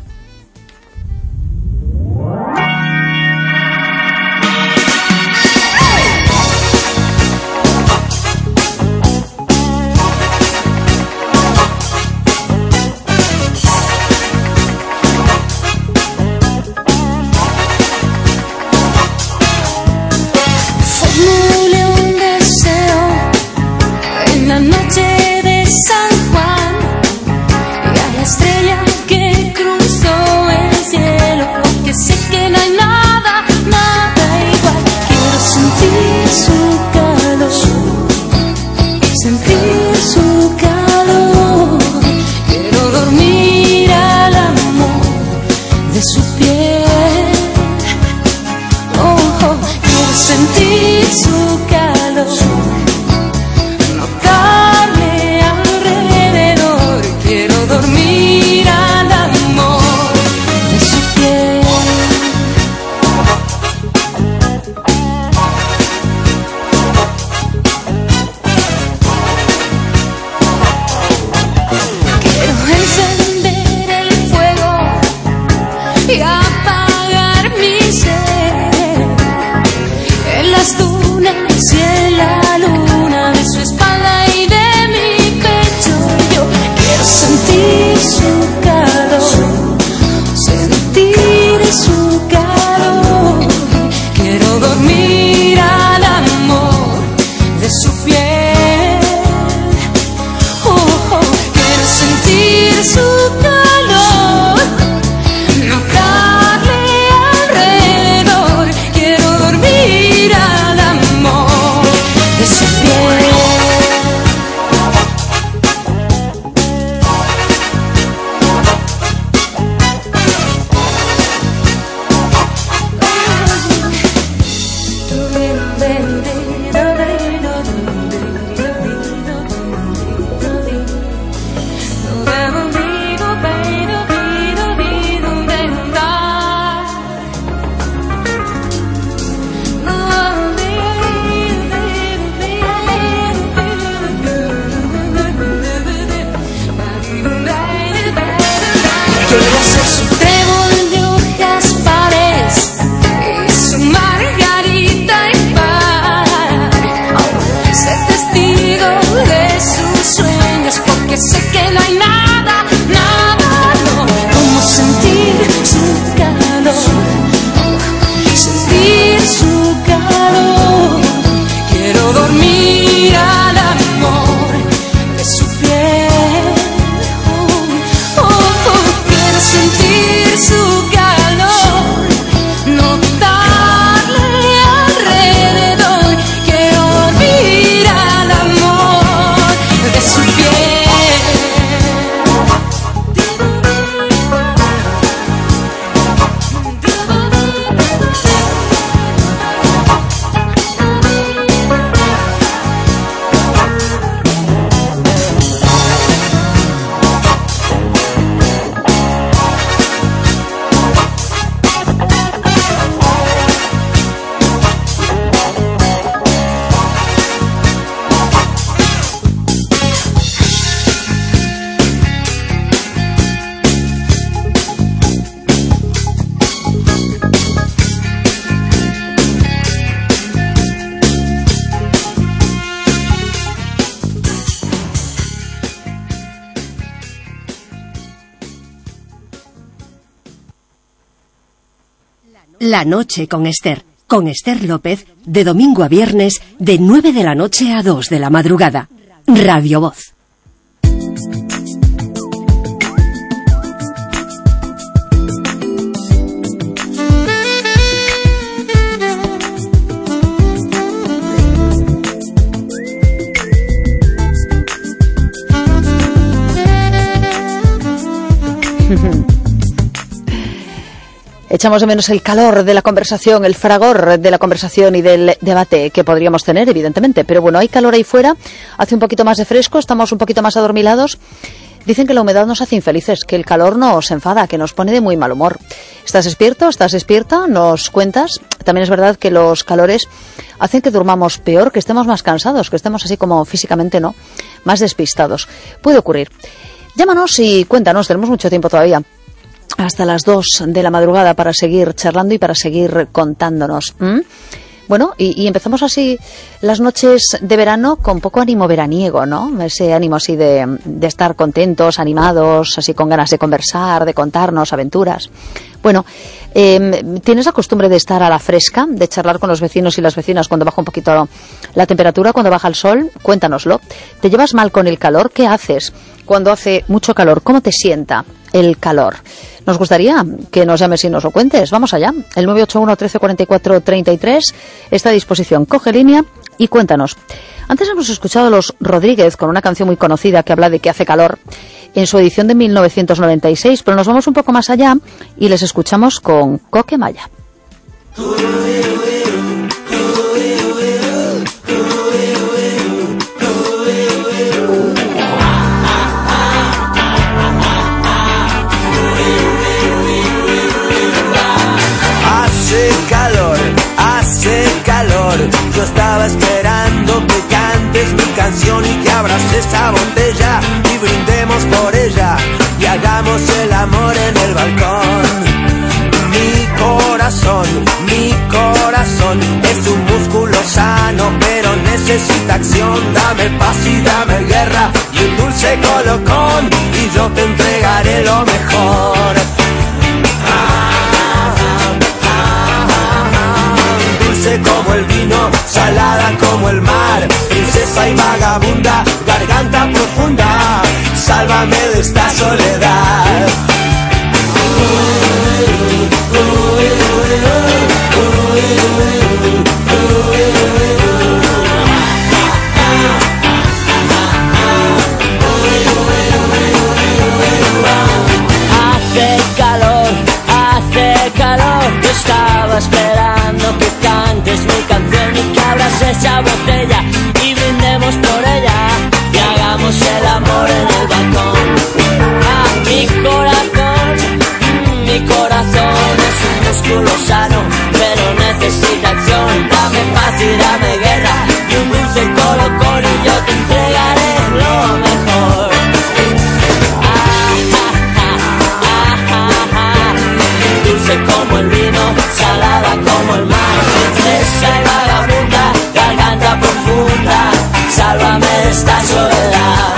La noche con Esther. Con Esther López, de domingo a viernes, de nueve de la noche a dos de la madrugada. Radio Voz. Echamos de menos el calor de la conversación, el fragor de la conversación y del debate que podríamos tener, evidentemente. Pero bueno, hay calor ahí fuera, hace un poquito más de fresco, estamos un poquito más adormilados. Dicen que la humedad nos hace infelices, que el calor nos enfada, que nos pone de muy mal humor. ¿Estás despierto? ¿Estás despierta? ¿Nos cuentas? También es verdad que los calores hacen que durmamos peor, que estemos más cansados, que estemos así como físicamente, ¿no?, más despistados. Puede ocurrir. Llámanos y cuéntanos, tenemos mucho tiempo todavía, hasta las dos de la madrugada, para seguir charlando y para seguir contándonos. ¿Mm? Bueno, y, y empezamos así las noches de verano con poco ánimo veraniego, ¿no? Ese ánimo así de, de estar contentos, animados, así con ganas de conversar, de contarnos aventuras. Bueno, eh, ¿tienes la costumbre de estar a la fresca, de charlar con los vecinos y las vecinas cuando baja un poquito la temperatura, cuando baja el sol? Cuéntanoslo. ¿Te llevas mal con el calor? ¿Qué haces cuando hace mucho calor? ¿Cómo te sienta el calor? Nos gustaría que nos llames y nos lo cuentes. Vamos allá. El nueve ocho uno, trece, cuarenta y cuatro, treinta y tres está a disposición. Coge línea y cuéntanos. Antes hemos escuchado a Los Rodríguez con una canción muy conocida que habla de que hace calor, en su edición de mil novecientos noventa y seis, pero nos vamos un poco más allá y les escuchamos con Coquemaya. Hace calor, hace calor. Yo estaba esperando que cantes mi canción y que abras esa botella y brindemos por ella y hagamos el amor en el balcón. Mi corazón, mi corazón es un músculo sano, pero necesita acción. Dame paz y dame guerra y un dulce colocón y yo te entregaré lo mejor. Como el vino, salada como el mar, princesa y vagabunda, garganta profunda, sálvame de esta soledad. Hace calor, hace calor, yo estaba esperando que cantes mi canción y que abras esa botella y brindemos por ella y hagamos el amor en el balcón. Ah, mi corazón, mi corazón es un músculo sano, pero necesita acción. Dame paz y dame guerra y un dulce colocón y yo te entregaré lo mejor. Ah, ah, ah, ah, ah, ah. Dulce como el vino, salada como el mar, princesa y vagabunda, garganta profunda, sálvame de esta soledad.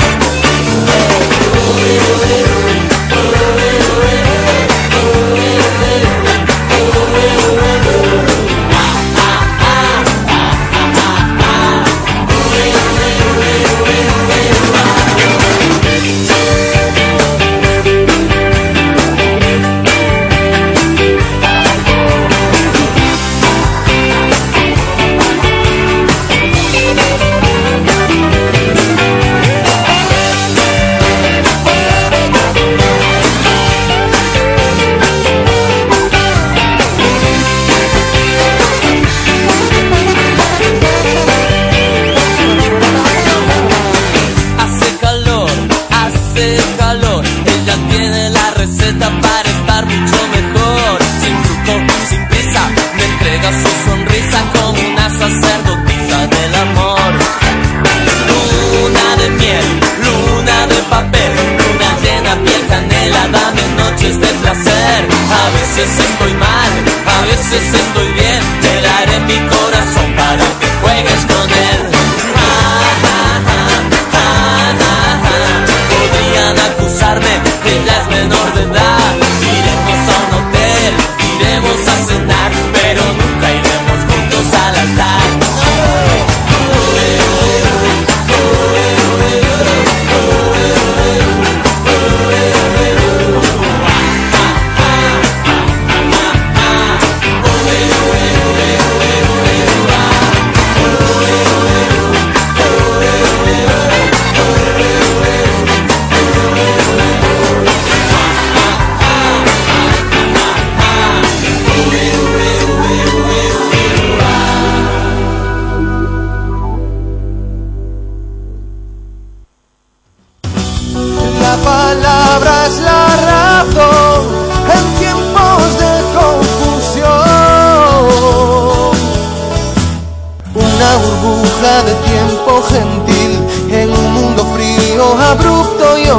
Para estar mucho mejor, sin truco, sin prisa, me entrega su sonrisa como una sacerdotisa del amor. Luna de miel, luna de papel, luna llena, piel canela, dame noches de placer. A veces estoy mal, a veces estoy bien, te daré mi corazón para que juegues con él. Ah, ah, ah, ah, ah, ah. Podrían acusarme, ella es menor de edad. Iremos a un hotel, iremos a cenar.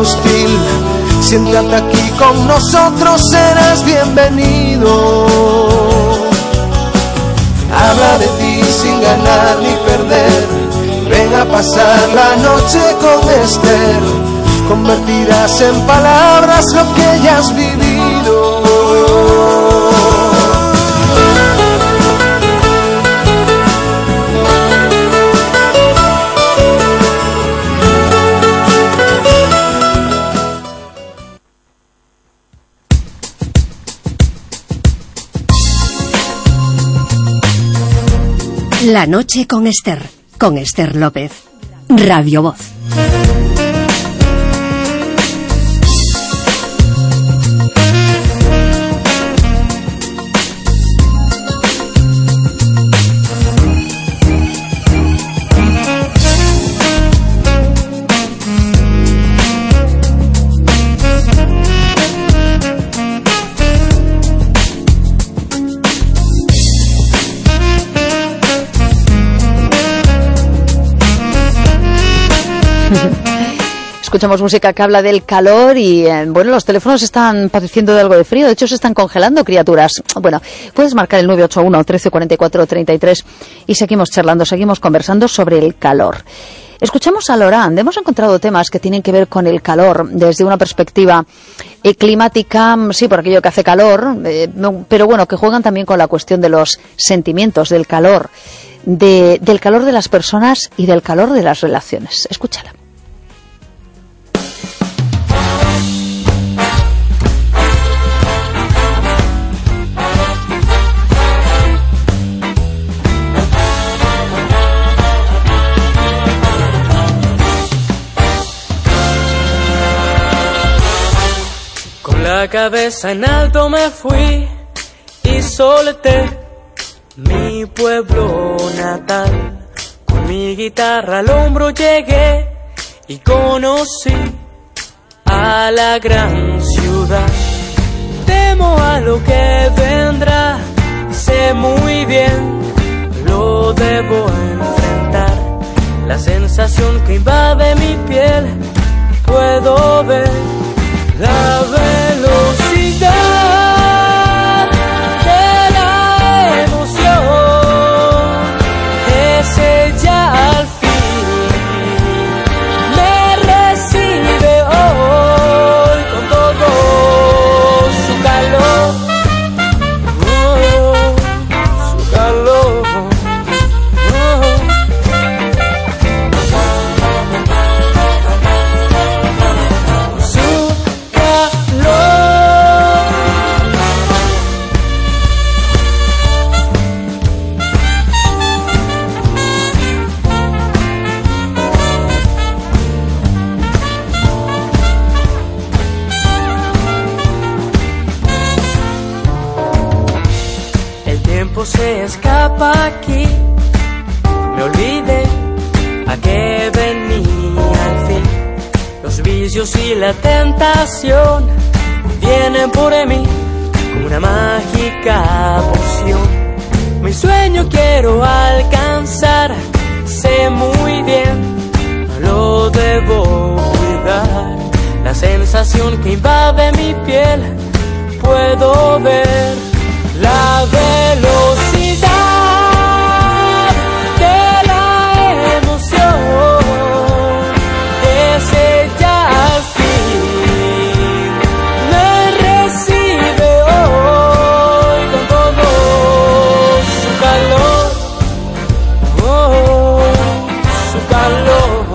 hostil. Siéntate aquí con nosotros, serás bienvenido. Habla de ti sin ganar ni perder. Ven a pasar la noche con Esther. Convertirás en palabras lo que ya has vivido. La noche con Esther, con Esther López, Radio Voz. Escuchamos música que habla del calor y, eh, bueno, los teléfonos están padeciendo de algo de frío. De hecho, se están congelando, criaturas. Bueno, puedes marcar el nueve ocho uno, trece cuarenta y cuatro, treinta y tres y seguimos charlando, seguimos conversando sobre el calor. Escuchamos a Lorand. Hemos encontrado temas que tienen que ver con el calor desde una perspectiva eh, climática, sí, por aquello que hace calor, eh, no, pero bueno, que juegan también con la cuestión de los sentimientos, del calor, de, del calor de las personas y del calor de las relaciones. Escúchala. La cabeza en alto me fui y solté mi pueblo natal. Con mi guitarra al hombro llegué y conocí a la gran ciudad. Temo a lo que vendrá, sé muy bien, lo debo enfrentar. La sensación que invade mi piel, puedo ver la velocidad de la emoción. Ese ya al fin me recibe hoy con todo su calor, oh, su calor, oh. Se escapa aquí, me olvidé a qué venía al fin. Los vicios y la tentación vienen por mí como una mágica poción. Mi sueño quiero alcanzar, sé muy bien, lo debo cuidar. La sensación que invade mi piel, puedo ver la velocidad de la emoción. Ese ya al fin me recibe hoy con todo su calor, oh, su calor.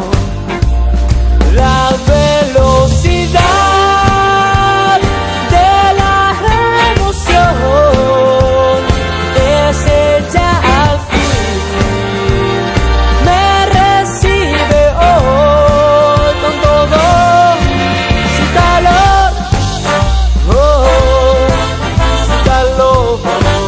La velocidad de la emoción, ese ya al fin me recibe hoy con todo su calor, oh, su calor,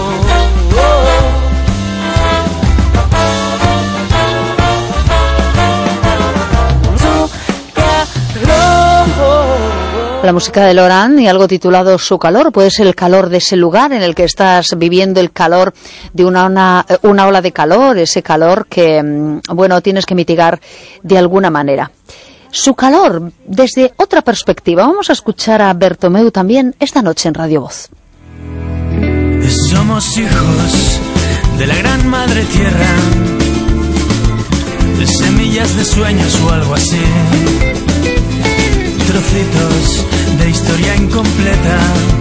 La música de Lorand y algo titulado Su calor. Puede ser el calor de ese lugar en el que estás viviendo, el calor de una, una, una ola de calor, ese calor que, bueno, tienes que mitigar de alguna manera. su calor desde otra perspectiva. Vamos a escuchar a Bertomeu también esta noche en Radio Voz. Somos hijos de la gran madre tierra, de semillas de sueños o algo así, trocitos de historia incompleta,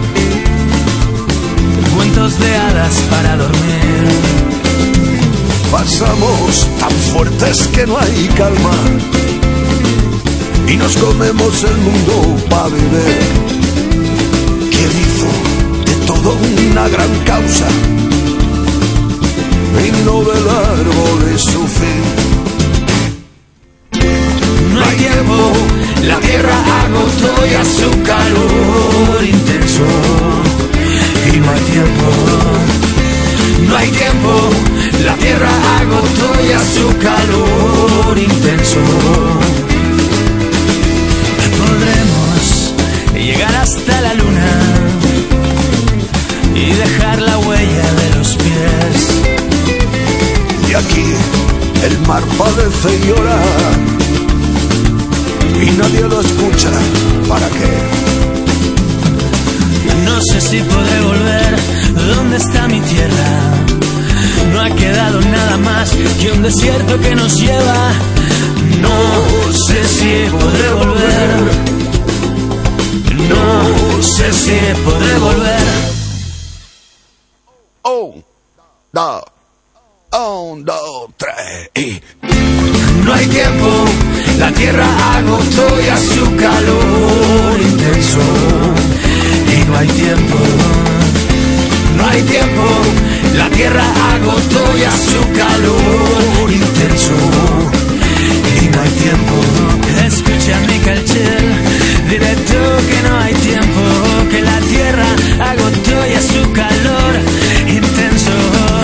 cuentos de hadas para dormir. Pasamos tan fuertes que no hay calma y nos comemos el mundo para beber. ¿Quién hizo de todo una gran causa? Vino del árbol es su fin. No hay tiempo, la tierra agotó ya su calor intenso. Y no hay tiempo, no hay tiempo, la tierra agotó ya su calor intenso. Podremos llegar hasta la luna y dejar la huella de los pies. Y aquí el mar padece y llora y nadie lo escucha. ¿Para qué? No sé si podré volver. ¿Dónde está mi tierra? No ha quedado nada más que un desierto que nos lleva. No sé si podré volver. No sé si podré volver. Un, dos, un, dos, tres y... No hay tiempo, la tierra agotó ya su calor intenso. Y no hay tiempo, no hay tiempo, la tierra agotó ya su calor intenso. Y no hay tiempo, escucha mi calchel, dile tú que no hay tiempo, que la tierra agotó ya su calor intenso.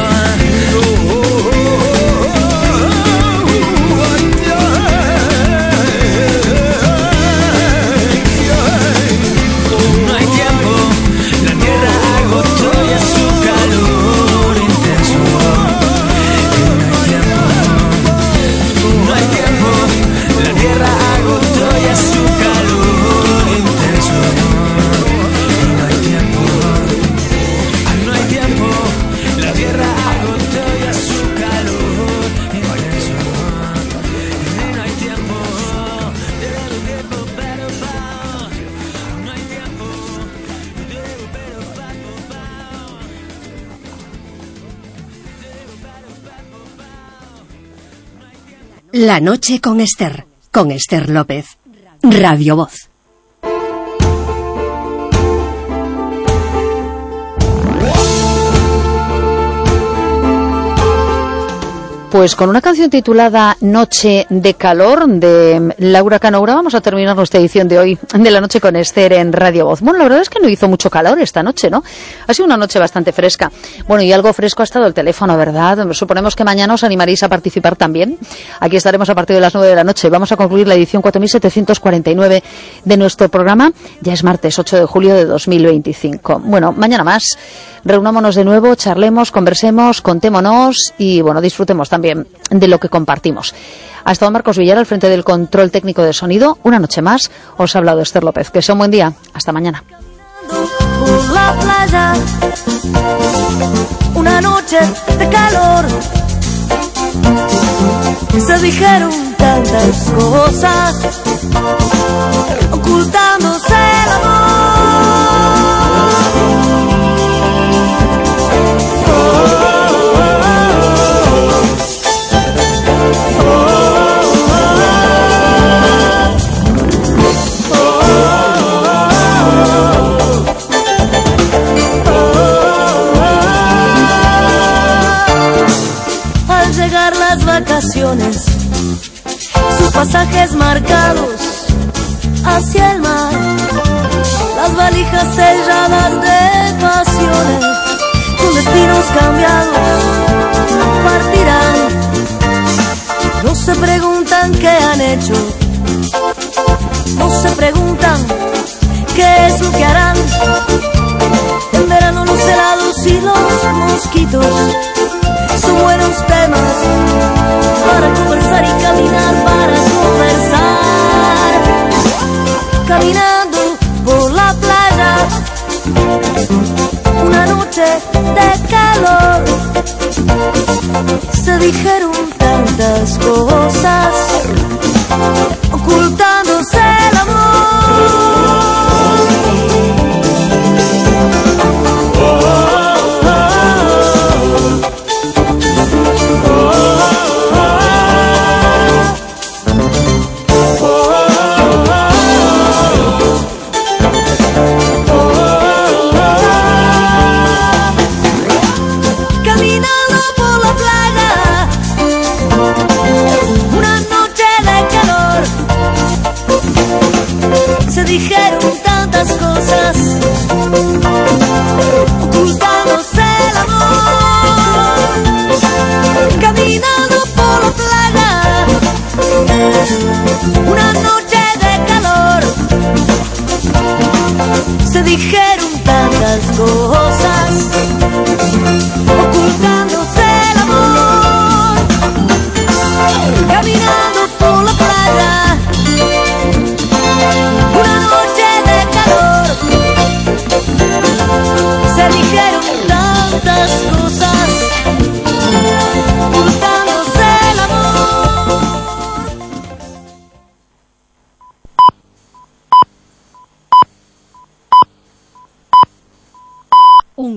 La noche con Esther, con Esther López, Radio Voz. Pues con una canción titulada Noche de Calor de Laura Canoura vamos a terminar nuestra edición de hoy de La Noche con Esther en Radio Voz. Bueno, la verdad es que no hizo mucho calor esta noche, ¿no? Ha sido una noche bastante fresca. Bueno, y algo fresco ha estado el teléfono, ¿verdad? Suponemos que mañana os animaréis a participar también. Aquí estaremos a partir de las nueve de la noche. Vamos a concluir la edición cuatro mil setecientos cuarenta y nueve de nuestro programa. Ya es martes ocho de julio de dos mil veinticinco. Bueno, mañana más. Reunámonos de nuevo, charlemos, conversemos, contémonos y, bueno, disfrutemos también de lo que compartimos. Ha estado Marcos Villar al frente del control técnico de sonido. Una noche más os ha hablado Esther López. Que sea un buen día. Hasta mañana. Por la playa, una noche de calor. Se dijeron tantas cosas, ocultándose el amor. Vacaciones, sus pasajes marcados hacia el mar, las valijas selladas de pasiones, sus destinos cambiados partirán. No se preguntan qué han hecho, no se preguntan qué es lo que harán. En verano los helados y los mosquitos son buenos temas para conversar y caminar para conversar. de calor. Se dijeron tantas cosas, ocultándose el amor. Dijeron tantas cosas, ocultándose el amor. Caminando por la playa, una noche de calor. Se dijeron tantas cosas, ocultándose el amor. Caminando por la playa, una noche de calor. Se dijeron tantas cosas.